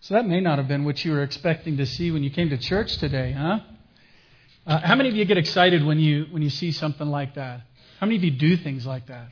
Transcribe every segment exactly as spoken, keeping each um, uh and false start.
So that may not have been what you were expecting to see when you came to church today, huh? Uh, how many of you get excited when you when you see something like that? How many of you do things like that?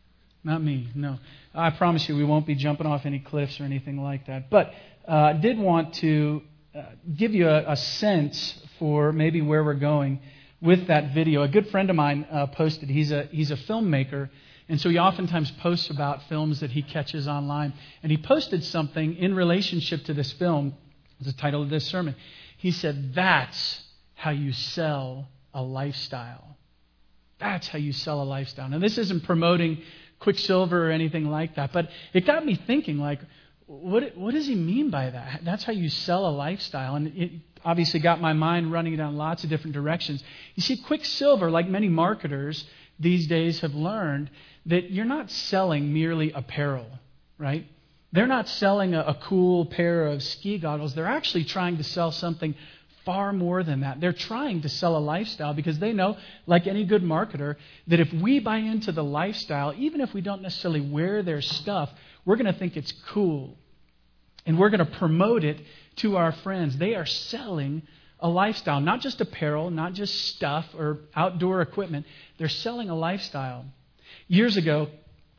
Not me, no. I promise you we won't be jumping off any cliffs or anything like that. But uh, I did want to uh, give you a, a sense for maybe where we're going with that video. A good friend of mine uh, posted, he's a he's a filmmaker, and so he oftentimes posts about films that he catches online. And he posted something in relationship to this film, the title of this sermon. He said, that's how you sell a lifestyle. That's how you sell a lifestyle. Now, this isn't promoting Quicksilver or anything like that, but it got me thinking, like, what what does he mean by that? That's how you sell a lifestyle. And it obviously got my mind running down lots of different directions. You see, Quicksilver, like many marketers these days, have learned that you're not selling merely apparel, right? They're not selling a, a cool pair of ski goggles. They're actually trying to sell something far more than that. They're trying to sell a lifestyle because they know, like any good marketer, that if we buy into the lifestyle, even if we don't necessarily wear their stuff, we're going to think it's cool. And we're going to promote it to our friends. They are selling a lifestyle, not just apparel, not just stuff or outdoor equipment. They're selling a lifestyle. Years ago,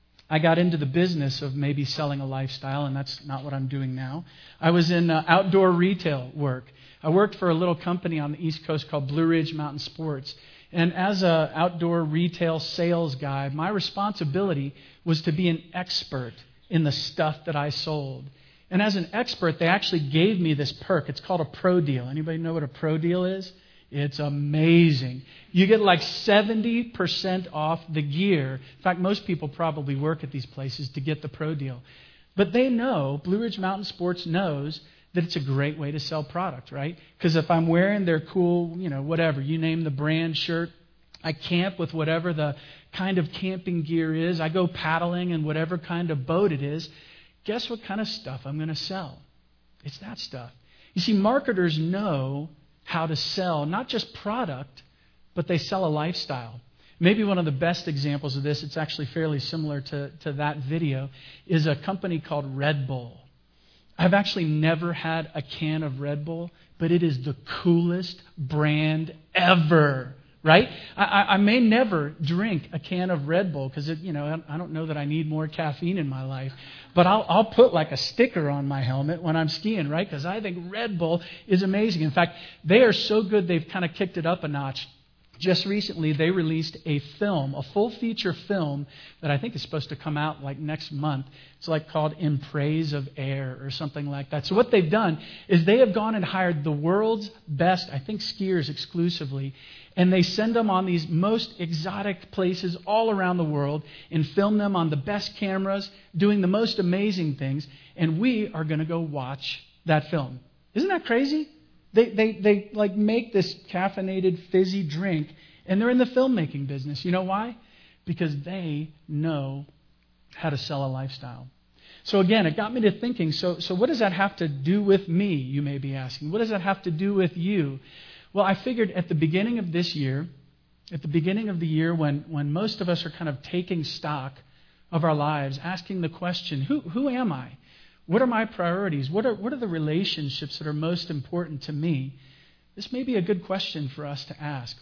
I got into the business of maybe selling a lifestyle, and that's not what I'm doing now. I was in uh, outdoor retail work. I worked for a little company on the East Coast called Blue Ridge Mountain Sports. And as an outdoor retail sales guy, my responsibility was to be an expert in the stuff that I sold. And as an expert, they actually gave me this perk. It's called a pro deal. Anybody know what a pro deal is? It's amazing. You get like seventy percent off the gear. In fact, most people probably work at these places to get the pro deal. But they know, Blue Ridge Mountain Sports knows, that it's a great way to sell product, right? Because if I'm wearing their cool, you know, whatever, you name the brand shirt, I camp with whatever the kind of camping gear is, I go paddling in whatever kind of boat it is, guess what kind of stuff I'm going to sell? It's that stuff. You see, marketers know how to sell not just product, but they sell a lifestyle. Maybe one of the best examples of this, it's actually fairly similar to, to that video, is a company called Red Bull. I've actually never had a can of Red Bull, but it is the coolest brand ever, right? I, I may never drink a can of Red Bull because, you know, I don't know that I need more caffeine in my life. But I'll, I'll put like a sticker on my helmet when I'm skiing, right? Because I think Red Bull is amazing. In fact, they are so good they've kind of kicked it up a notch. Just recently, they released a film, a full feature film that I think is supposed to come out like next month. It's like called In Praise of Air or something like that. So what they've done is they have gone and hired the world's best, I think skiers exclusively, and they send them on these most exotic places all around the world and film them on the best cameras, doing the most amazing things, and we are going to go watch that film. Isn't that crazy? They, they, they like make this caffeinated, fizzy drink, and they're in the filmmaking business. You know why? Because they know how to sell a lifestyle. So again, it got me to thinking, so, so what does that have to do with me, you may be asking? What does that have to do with you? Well, I figured at the beginning of this year, at the beginning of the year when, when most of us are kind of taking stock of our lives, asking the question, who, who am I? What are my priorities? What are, what are the relationships that are most important to me? This may be a good question for us to ask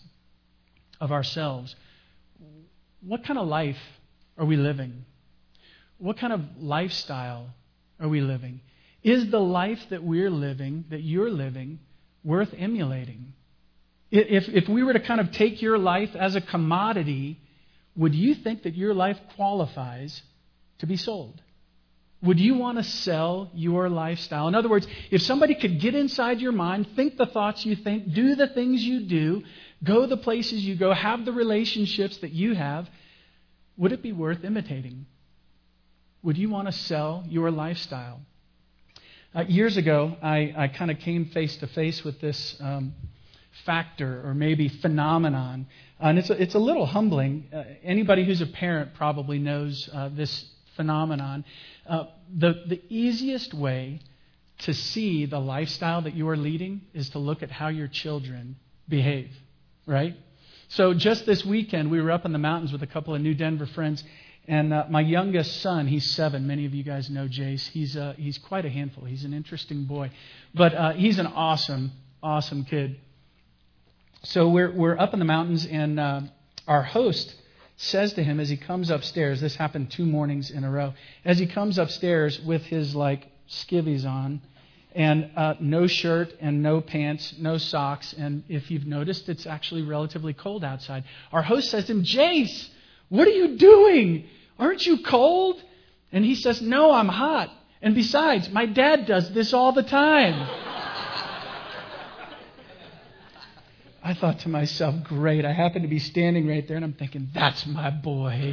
of ourselves. What kind of life are we living? What kind of lifestyle are we living? Is the life that we're living, that you're living, worth emulating? If, if we were to kind of take your life as a commodity, would you think that your life qualifies to be sold? Would you want to sell your lifestyle? In other words, if somebody could get inside your mind, think the thoughts you think, do the things you do, go the places you go, have the relationships that you have, would it be worth imitating? Would you want to sell your lifestyle? Uh, years ago, I, I kind of came face to face with this um, factor or maybe phenomenon. Uh, and it's a, it's a little humbling. Uh, anybody who's a parent probably knows uh, this phenomenon. Uh, the, the easiest way to see the lifestyle that you are leading is to look at how your children behave, right? So just this weekend, we were up in the mountains with a couple of New Denver friends, And uh, my youngest son, he's seven. Many of you guys know Jace. He's uh, he's quite a handful. He's an interesting boy. But uh, he's an awesome, awesome kid. So we're we're up in the mountains, and uh, our host says to him as he comes upstairs, this happened two mornings in a row, as he comes upstairs with his like skivvies on and uh, no shirt and no pants, no socks, and if you've noticed, it's actually relatively cold outside. Our host says to him, Jace, what are you doing? Aren't you cold? And he says, no, I'm hot. And besides, my dad does this all the time. I thought to myself, great, I happen to be standing right there, and I'm thinking, that's my boy.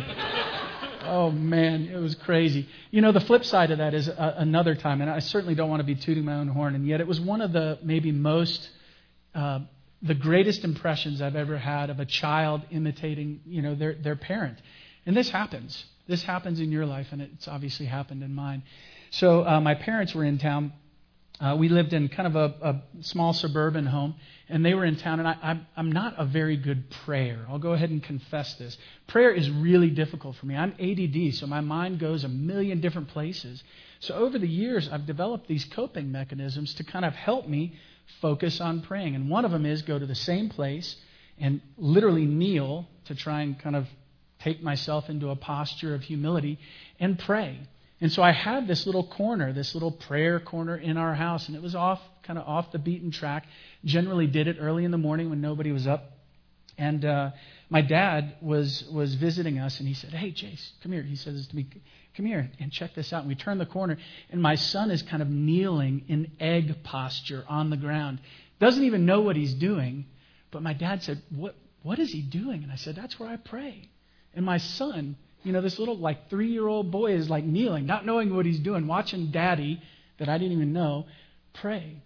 Oh, man, it was crazy. You know, the flip side of that is uh, another time, and I certainly don't want to be tooting my own horn, and yet it was one of the maybe most, uh, the greatest impressions I've ever had of a child imitating, you know, their, their parent. And this happens. This happens in your life, and it's obviously happened in mine. So uh, my parents were in town. Uh, we lived in kind of a, a small suburban home, and they were in town, and I, I'm, I'm not a very good prayer. I'll go ahead and confess this. Prayer is really difficult for me. I'm A D D, so my mind goes a million different places. So over the years, I've developed these coping mechanisms to kind of help me focus on praying. And one of them is go to the same place and literally kneel to try and kind of take myself into a posture of humility and pray. And so I had this little corner, this little prayer corner in our house, and it was off, kind of off the beaten track. Generally did it early in the morning when nobody was up. And uh, my dad was was visiting us, and he said, hey, Jace, come here. He says to me, come here and check this out. And we turned the corner, and my son is kind of kneeling in egg posture on the ground. Doesn't even know what he's doing. But my dad said, what what is he doing? And I said, that's where I pray. And my son, you know, this little like three-year-old boy is like kneeling, not knowing what he's doing, watching Daddy, that I didn't even know, pray.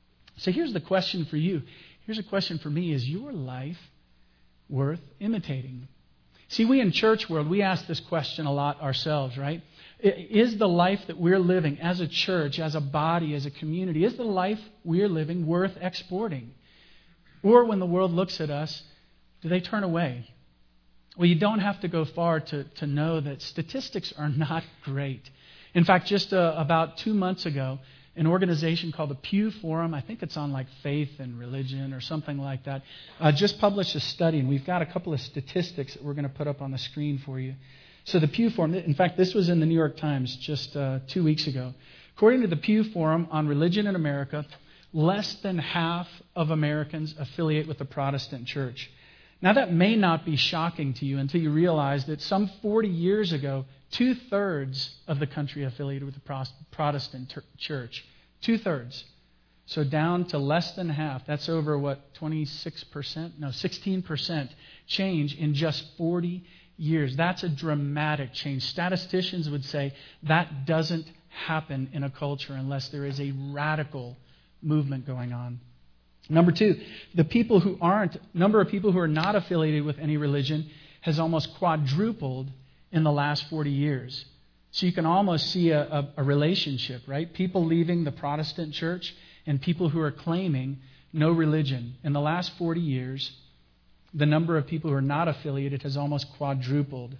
So here's the question for you. Here's a question for me. Is your life worth imitating? See, we in church world, we ask this question a lot ourselves, right? Is the life that we're living as a church, as a body, as a community, is the life we're living worth exporting? Or when the world looks at us, do they turn away? Well, you don't have to go far to, to know that statistics are not great. In fact, just uh, about two months ago, an organization called the Pew Forum, I think it's on like faith and religion or something like that, uh, just published a study, and we've got a couple of statistics that we're going to put up on the screen for you. So the Pew Forum, in fact, this was in the New York Times just uh, two weeks ago. According to the Pew Forum on religion in America, less than half of Americans affiliate with the Protestant church. Now, that may not be shocking to you until you realize that some forty years ago, two-thirds of the country affiliated with the Protestant ter- church. Two-thirds. So down to less than half. That's over, what, twenty-six percent? No, sixteen percent change in just forty years. That's a dramatic change. Statisticians would say that doesn't happen in a culture unless there is a radical movement going on. Number two, the people who aren't, number of people who are not affiliated with any religion has almost quadrupled in the last forty years. So you can almost see a, a, a relationship, right? People leaving the Protestant church and people who are claiming no religion. In the last forty years, the number of people who are not affiliated has almost quadrupled.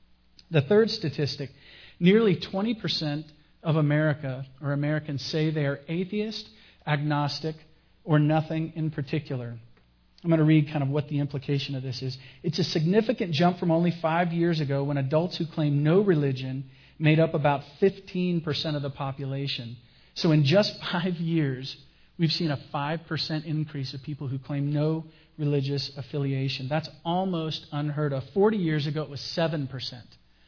The third statistic, nearly twenty percent of America or Americans say they are atheist, agnostic, or nothing in particular. I'm going to read kind of what the implication of this is. It's a significant jump from only five years ago when adults who claim no religion made up about fifteen percent of the population. So in just five years, we've seen a five percent increase of people who claim no religious affiliation. That's almost unheard of. forty years ago, it was seven percent.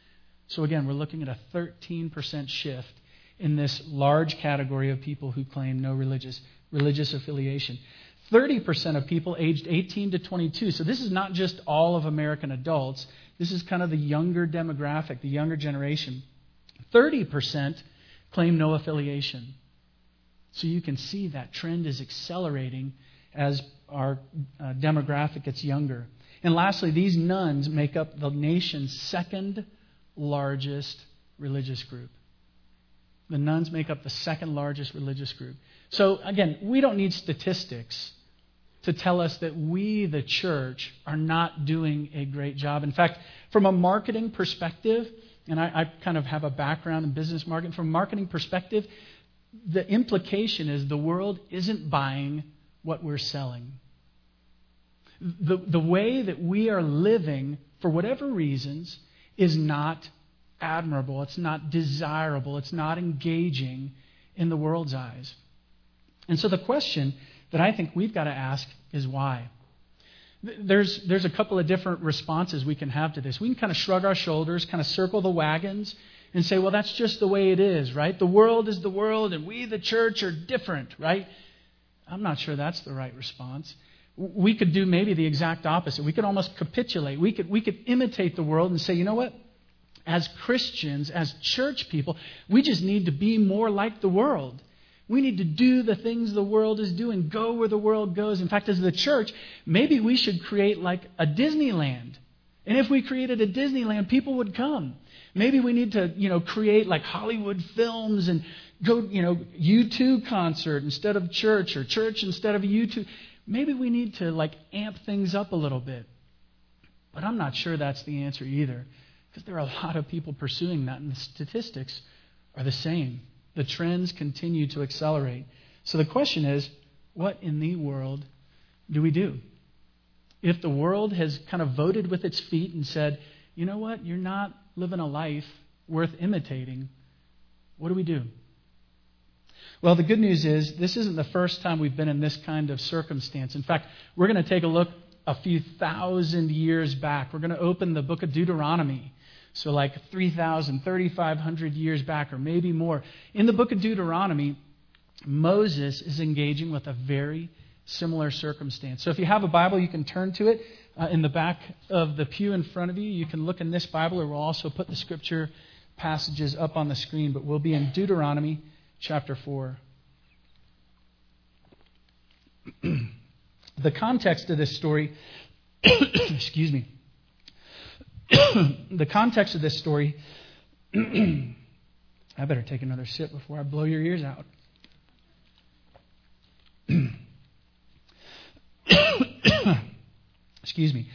So again, we're looking at a thirteen percent shift in this large category of people who claim no religious religious affiliation. thirty percent of people aged eighteen to twenty-two. So this is not just all of American adults. This is kind of the younger demographic, the younger generation. thirty percent claim no affiliation. So you can see that trend is accelerating as our uh, demographic gets younger. And lastly, these nuns make up the nation's second largest religious group. The nuns make up the second largest religious group. So again, we don't need statistics to tell us that we, the church, are not doing a great job. In fact, from a marketing perspective, and I, I kind of have a background in business marketing. From a marketing perspective, the implication is the world isn't buying what we're selling. The, the way that we are living, for whatever reasons, is not admirable. It's not desirable. It's not engaging in the world's eyes. And so the question that I think we've got to ask is why? There's, there's a couple of different responses we can have to this. We can kind of shrug our shoulders, kind of circle the wagons, and say, well, that's just the way it is, right? The world is the world, and we, the church, are different, right? I'm not sure that's the right response. We could do maybe the exact opposite. We could almost capitulate. We could, we could imitate the world and say, you know what? As Christians, as church people, we just need to be more like the world. We need to do the things the world is doing, go where the world goes. In fact, as the church, maybe we should create like a Disneyland. And if we created a Disneyland, people would come. Maybe we need to, you know, create like Hollywood films and go, you know, U two concert instead of church, or church instead of U two. Maybe we need to like amp things up a little bit. But I'm not sure that's the answer either, because there are a lot of people pursuing that, and the statistics are the same. The trends continue to accelerate. So the question is, what in the world do we do? If the world has kind of voted with its feet and said, you know what, you're not living a life worth imitating, what do we do? Well, the good news is this isn't the first time we've been in this kind of circumstance. In fact, we're going to take a look a few thousand years back. We're going to open the book of Deuteronomy. So like three thousand, thirty-five hundred years back, or maybe more. In the book of Deuteronomy, Moses is engaging with a very similar circumstance. So if you have a Bible, you can turn to it. Uh, in the back of the pew in front of you, you can look in this Bible, or we'll also put the scripture passages up on the screen. But we'll be in Deuteronomy chapter four. The context of this story, excuse me, the context of this story, I better take another sip before I blow your ears out. Excuse me.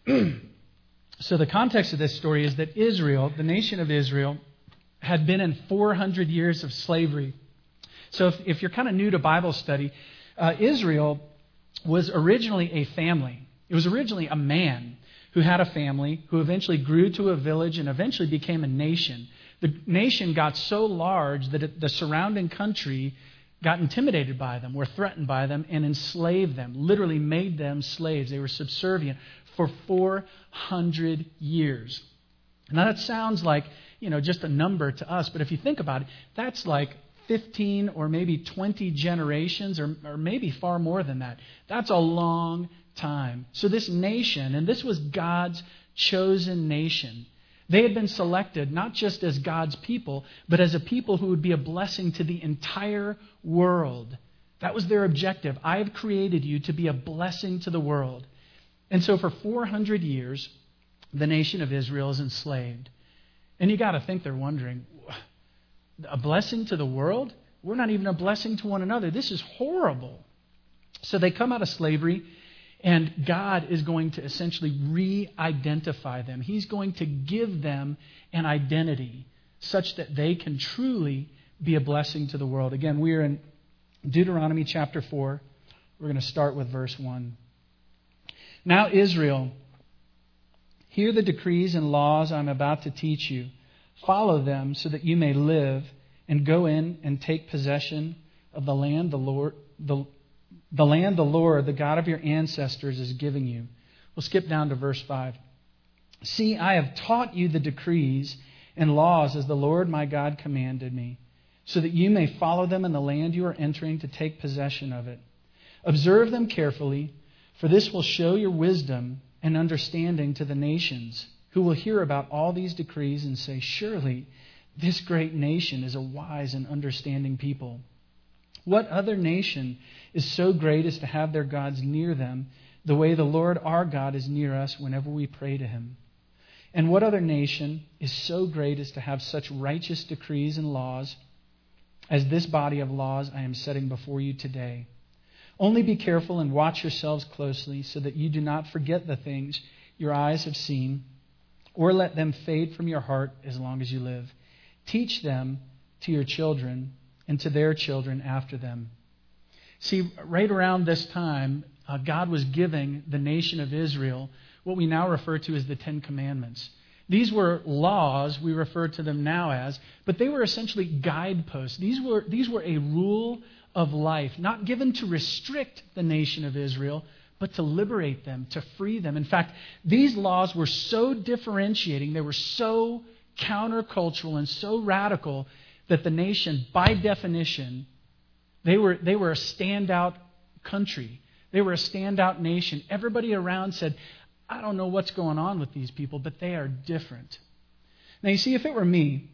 So the context of this story is that Israel, the nation of Israel, had been in four hundred years of slavery. So if, if you're kind of new to Bible study, uh, Israel was originally a family. It was originally a man who had a family, who eventually grew to a village and eventually became a nation. The nation got so large that it, the surrounding country got intimidated by them, were threatened by them, and enslaved them, literally made them slaves. They were subservient for four hundred years. Now that sounds like, you know, just a number to us, but if you think about it, that's like fifteen or maybe twenty generations, or, or maybe far more than that. That's a long time. So this nation, and this was God's chosen nation, they had been selected not just as God's people, but as a people who would be a blessing to the entire world. That was their objective. I have created you to be a blessing to the world. And so for four hundred years, the nation of Israel is enslaved. And you got to think they're wondering, a blessing to the world? We're not even a blessing to one another. This is horrible. So they come out of slavery, and God is going to essentially re-identify them. He's going to give them an identity such that they can truly be a blessing to the world. Again, we are in Deuteronomy chapter four. We're going to start with verse one. Now, Israel, hear the decrees and laws I'm about to teach you. Follow them so that you may live and go in and take possession of the land the Lord, the, the land the Lord, the God of your ancestors, is giving you. We'll skip down to verse five. See, I have taught you the decrees and laws as the Lord my God commanded me, so that you may follow them in the land you are entering to take possession of it. Observe them carefully, for this will show your wisdom and understanding to the nations, who will hear about all these decrees and say, surely this great nation is a wise and understanding people. What other nation is so great as to have their gods near them, the way the Lord our God is near us whenever we pray to him? And what other nation is so great as to have such righteous decrees and laws as this body of laws I am setting before you today? Only be careful and watch yourselves closely, so that you do not forget the things your eyes have seen, or let them fade from your heart as long as you live. Teach them to your children and to their children after them. See, right around this time, uh, God was giving the nation of Israel what we now refer to as the Ten Commandments. These were laws, we refer to them now as, but they were essentially guideposts. These were, these were a rule of life, not given to restrict the nation of Israel, but to liberate them, to free them. In fact, these laws were so differentiating, they were so countercultural and so radical that the nation, by definition, they were, they were a standout country. They were a standout nation. Everybody around said, I don't know what's going on with these people, but they are different. Now, you see, if it were me,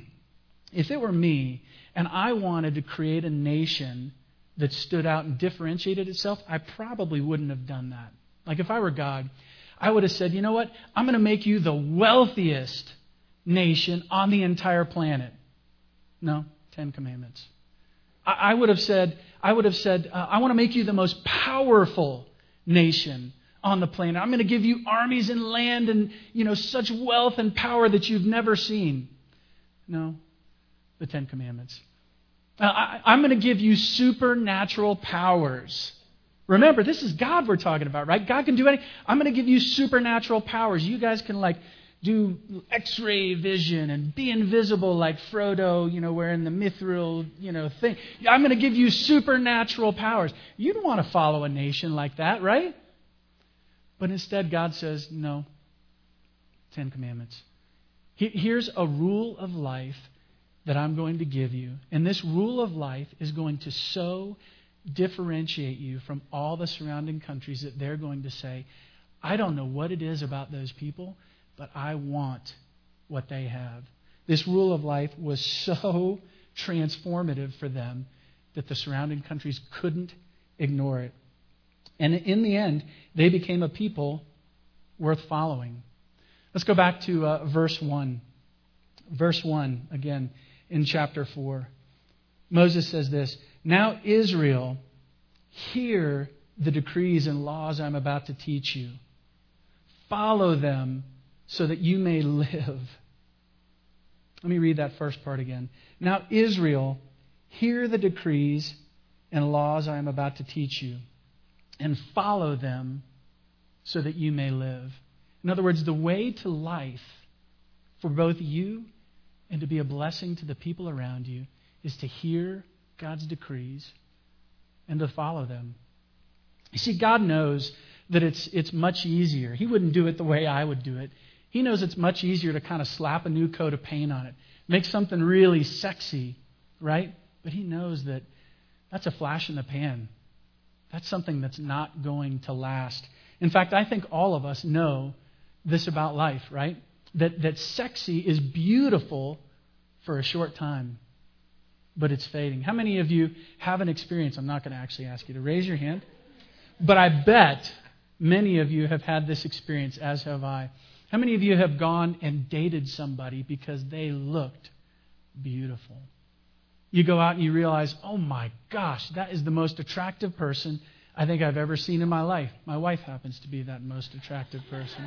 if it were me, and I wanted to create a nation that stood out and differentiated itself, I probably wouldn't have done that. Like if I were God, I would have said, you know what? I'm going to make you the wealthiest nation on the entire planet. No, Ten Commandments. I, I would have said, I would have said, uh, I want to make you the most powerful nation on the planet. I'm going to give you armies and land and, you know, such wealth and power that you've never seen. No, the Ten Commandments. Uh, I, I'm going to give you supernatural powers. Remember, this is God we're talking about, right? God can do anything. I'm going to give you supernatural powers. You guys can like do X-ray vision and be invisible like Frodo, you know, wearing the mithril, you know, thing. I'm going to give you supernatural powers. You don't want to follow a nation like that, right? But instead, God says, no, Ten Commandments. Here's a rule of life that I'm going to give you. And this rule of life is going to so differentiate you from all the surrounding countries that they're going to say, I don't know what it is about those people, but I want what they have. This rule of life was so transformative for them that the surrounding countries couldn't ignore it. And in the end, they became a people worth following. Let's go back to uh, verse one. Verse one, again, in chapter four. Moses says this, Now Israel, hear the decrees and laws I'm about to teach you. Follow them so that you may live. Let me read that first part again. Now Israel, hear the decrees and laws I am about to teach you, and follow them so that you may live. In other words, the way to life for both you and to be a blessing to the people around you is to hear God's decrees and to follow them. You see, God knows that it's it's much easier. He wouldn't do it the way I would do it. He knows it's much easier to kind of slap a new coat of paint on it, make something really sexy, right? But He knows that that's a flash in the pan. That's something that's not going to last. In fact, I think all of us know this about life, right? That that sexy is beautiful for a short time, but it's fading. How many of you have an experience? I'm not going to actually ask you to raise your hand, but I bet many of you have had this experience, as have I. How many of you have gone and dated somebody because they looked beautiful? You go out and you realize, oh my gosh, that is the most attractive person I think I've ever seen in my life. My wife happens to be that most attractive person.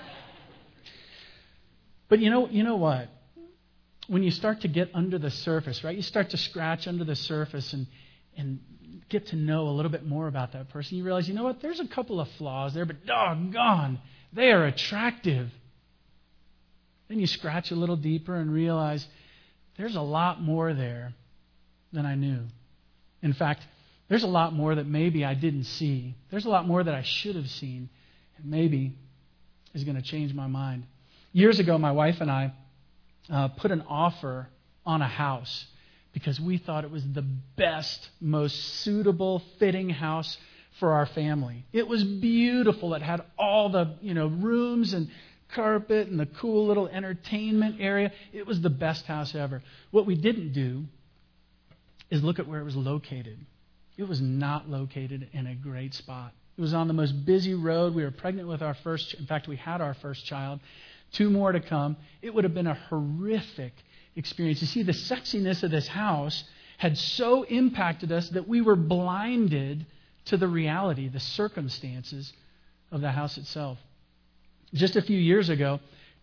But you know, you know what? When you start to get under the surface, right? You start to scratch under the surface and, and get to know a little bit more about that person. You realize, you know what? There's a couple of flaws there, but doggone, they are attractive. Then you scratch a little deeper and realize there's a lot more there than I knew. In fact, there's a lot more that maybe I didn't see. There's a lot more that I should have seen, and maybe is going to change my mind. Years ago, my wife and I uh, put an offer on a house because we thought it was the best, most suitable, fitting house for our family. It was beautiful. It had all the, you know, rooms and carpet and the cool little entertainment area. It was the best house ever. What we didn't do is look at where it was located. It was not located in a great spot. It was on the most busy road. We were pregnant with our first, in fact, we had our first child. Two more to come. It would have been a horrific experience. You see, the sexiness of this house had so impacted us that we were blinded to the reality, the circumstances of the house itself. Just a few years ago,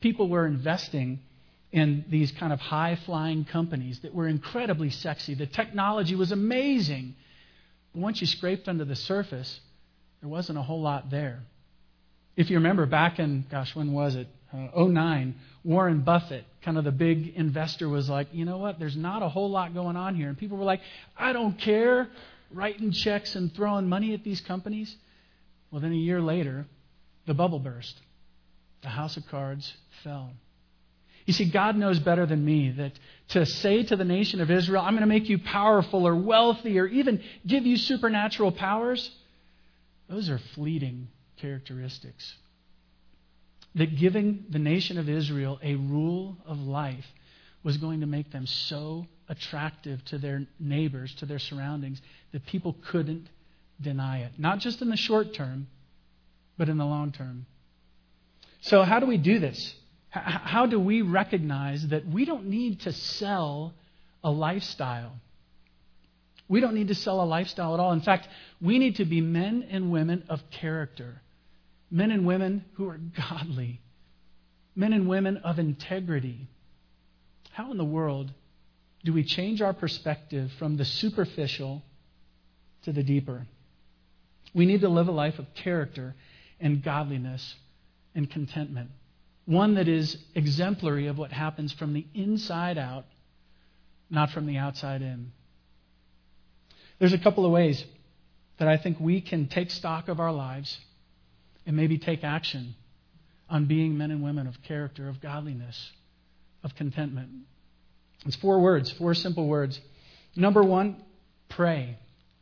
people were investing in these kind of high-flying companies that were incredibly sexy. The technology was amazing. But once you scraped under the surface, there wasn't a whole lot there. If you remember back in, gosh, when was it? Uh, oh nine, Warren Buffett, kind of the big investor, was like, you know what, there's not a whole lot going on here. And people were like, I don't care, writing checks and throwing money at these companies. Well, then a year later, the bubble burst. The house of cards fell. You see, God knows better than me that to say to the nation of Israel, I'm going to make you powerful or wealthy or even give you supernatural powers, those are fleeting characteristics. That giving the nation of Israel a rule of life was going to make them so attractive to their neighbors, to their surroundings, that people couldn't deny it. Not just in the short term, but in the long term. So how do we do this? How do we recognize that we don't need to sell a lifestyle? We don't need to sell a lifestyle at all. In fact, we need to be men and women of character. Men and women who are godly. Men and women of integrity. How in the world do we change our perspective from the superficial to the deeper? We need to live a life of character and godliness and contentment. One that is exemplary of what happens from the inside out, not from the outside in. There's a couple of ways that I think we can take stock of our lives and maybe take action on being men and women of character, of godliness, of contentment. It's four words, four simple words. Number one, pray.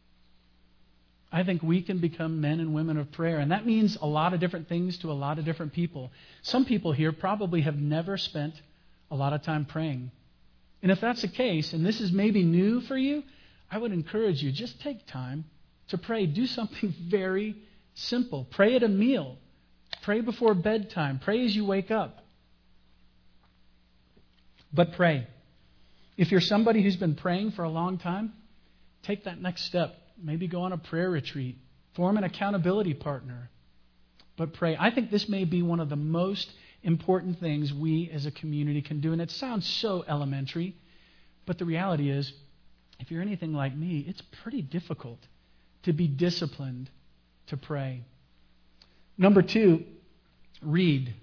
I think we can become men and women of prayer. And that means a lot of different things to a lot of different people. Some people here probably have never spent a lot of time praying. And if that's the case, and this is maybe new for you, I would encourage you, just take time to pray. Do something very simple. Pray at a meal. Pray before bedtime. Pray as you wake up. But pray. If you're somebody who's been praying for a long time, take that next step. Maybe go on a prayer retreat. Form an accountability partner. But pray. I think this may be one of the most important things we as a community can do. And it sounds so elementary. But the reality is, if you're anything like me, it's pretty difficult to be disciplined to pray. Number two, read.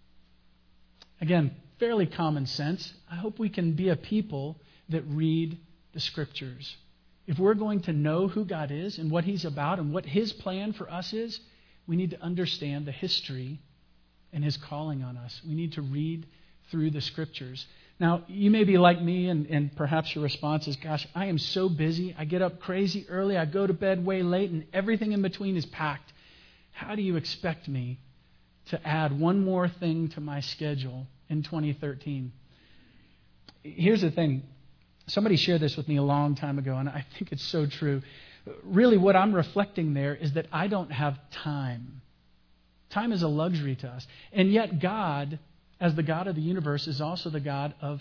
Again, fairly common sense. I hope we can be a people that read the Scriptures. If we're going to know who God is and what He's about and what His plan for us is, we need to understand the history and His calling on us. We need to read through the Scriptures. Now, you may be like me, and, and perhaps your response is, gosh, I am so busy. I get up crazy early. I go to bed way late, and everything in between is packed. How do you expect me to add one more thing to my schedule in twenty thirteen? Here's the thing. Somebody shared this with me a long time ago, and I think it's so true. Really, what I'm reflecting there is that I don't have time. Time is a luxury to us. And yet God, as the God of the universe, is also the God of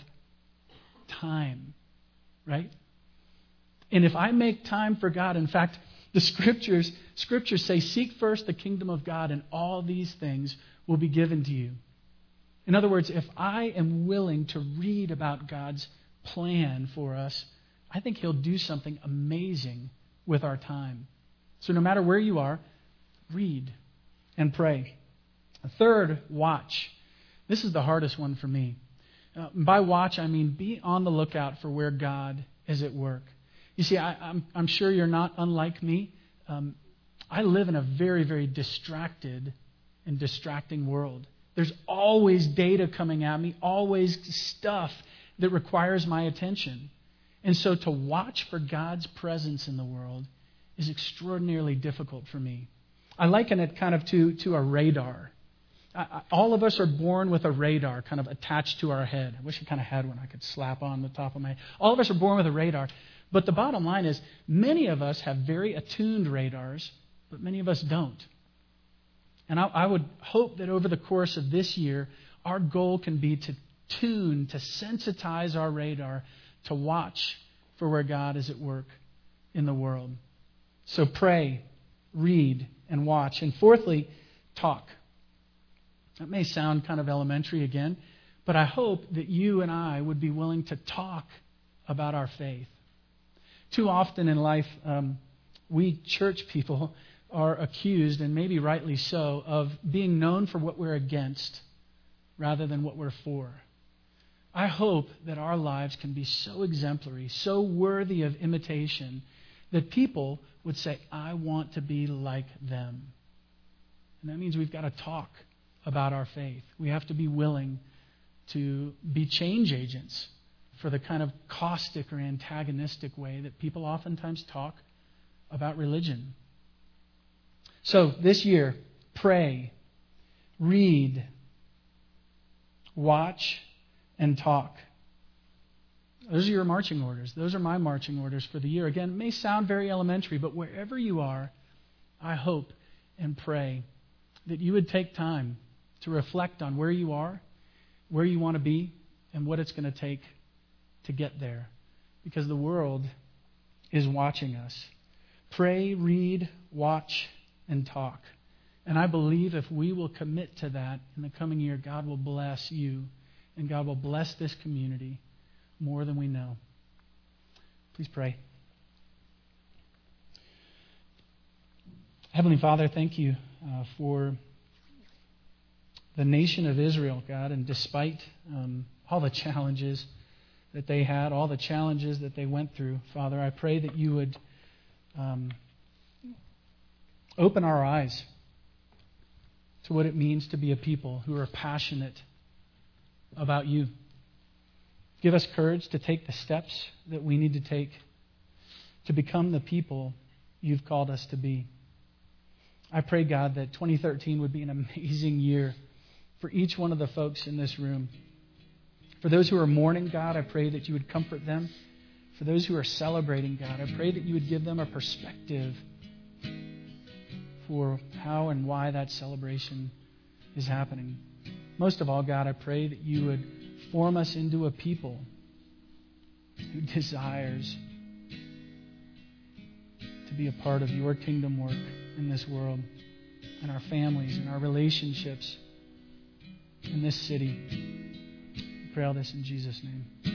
time. Right? And if I make time for God, in fact, the scriptures, scriptures say, seek first the kingdom of God, and all these things will be given to you. In other words, if I am willing to read about God's plan for us, I think He'll do something amazing with our time. So no matter where you are, read and pray. Third, watch. This is the hardest one for me. Uh, by watch, I mean be on the lookout for where God is at work. You see, I, I'm, I'm sure you're not unlike me. Um, I live in a very, very distracted and distracting world. There's always data coming at me, always stuff that requires my attention. And so to watch for God's presence in the world is extraordinarily difficult for me. I liken it kind of to, to a radar. I, I, all of us are born with a radar kind of attached to our head. I wish I kind of had one I could slap on the top of my head. All of us are born with a radar. But the bottom line is many of us have very attuned radars, but many of us don't. And I, I would hope that over the course of this year, our goal can be to tune, to sensitize our radar, to watch for where God is at work in the world. So pray, read, and watch. And fourthly, talk. That may sound kind of elementary again, but I hope that you and I would be willing to talk about our faith. Too often in life, um, we church people are accused, and maybe rightly so, of being known for what we're against rather than what we're for. I hope that our lives can be so exemplary, so worthy of imitation, that people would say, I want to be like them. And that means we've got to talk about our faith. We have to be willing to be change agents for the kind of caustic or antagonistic way that people oftentimes talk about religion. So this year, pray, read, watch, and talk. Those are your marching orders. Those are my marching orders for the year. Again, it may sound very elementary, but wherever you are, I hope and pray that you would take time to reflect on where you are, where you want to be, and what it's going to take to get there. Because the world is watching us. Pray, read, watch, and talk. And I believe if we will commit to that in the coming year, God will bless you and God will bless this community more than we know. Please pray. Heavenly Father, thank you uh, for the nation of Israel, God, and despite um, all the challenges that they had, all the challenges that they went through, Father, I pray that you would um, open our eyes to what it means to be a people who are passionate about you. Give us courage to take the steps that we need to take to become the people you've called us to be. I pray, God, that twenty thirteen would be an amazing year for each one of the folks in this room. For those who are mourning, God, I pray that you would comfort them. For those who are celebrating, God, I pray that you would give them a perspective for how and why that celebration is happening. Most of all, God, I pray that you would form us into a people who desires to be a part of your kingdom work in this world, in our families, in our relationships, in this city. We pray all this in Jesus' name.